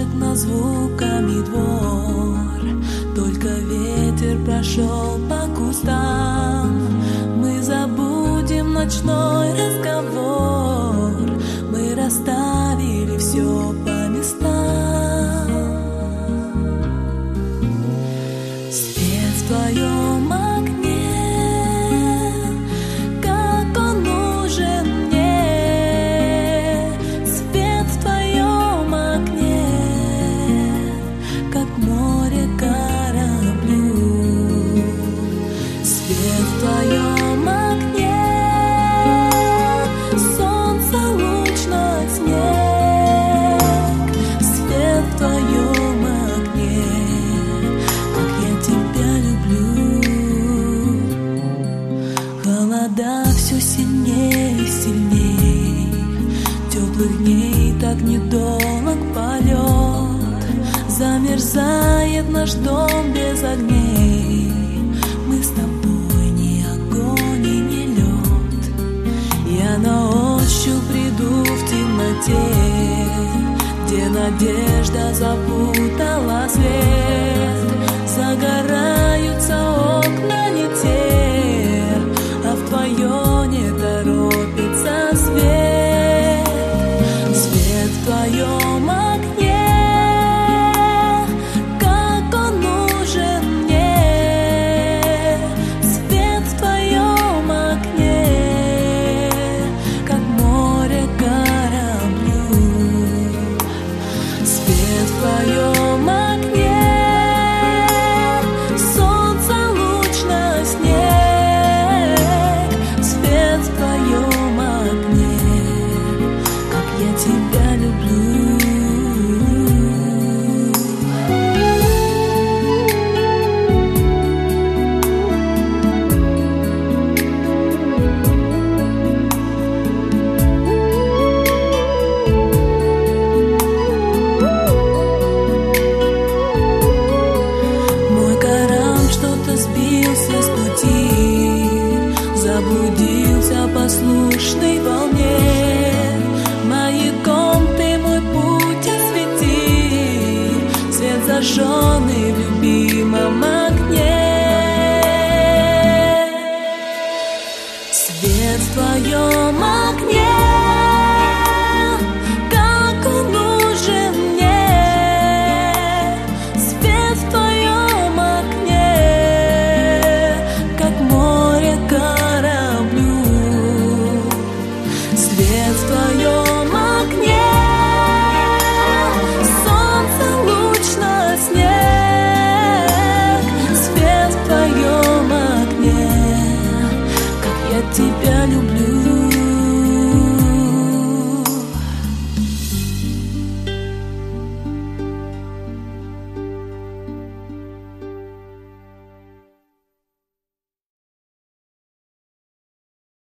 ложит на звуками двор. Только ветер прошел по кустам. Мы забудем ночной разговор. Мы расставили все по местам. Свет в твоем окне, как он нужен мне. Свет в твоем окне, как море кораблю. Свет в твоем окне, солнце, луч на снег. Свет в твоем окне, как я тебя люблю. Холода все сильнее и сильнее, теплых дней так недолг полет. Замерзает наш дом без огней. Мы с тобой ни огонь и ни лед. Я на ощупь приду в темноте, где надежда запутала свет. Загораются окна не те, а в твое не торопится свет. Свет в твоем окне, как он нужен мне. Свет в твоем окне, как море кораблю. Свет в твоем окне, солнце, луч на снег. Свет в твоем окне, как я тебя люблю. Мой корабль что-то сбился с пути, заблудился в послушной волне. Маяком ты мой путь освети, свет зажженный в любимом окне. Свет в твоем окне, как он нужен мне. Свет в твоем окне, как море кораблю. Свет в твоем окне, солнце, луч на снег. Свет в твоем окне, как я тебя люблю.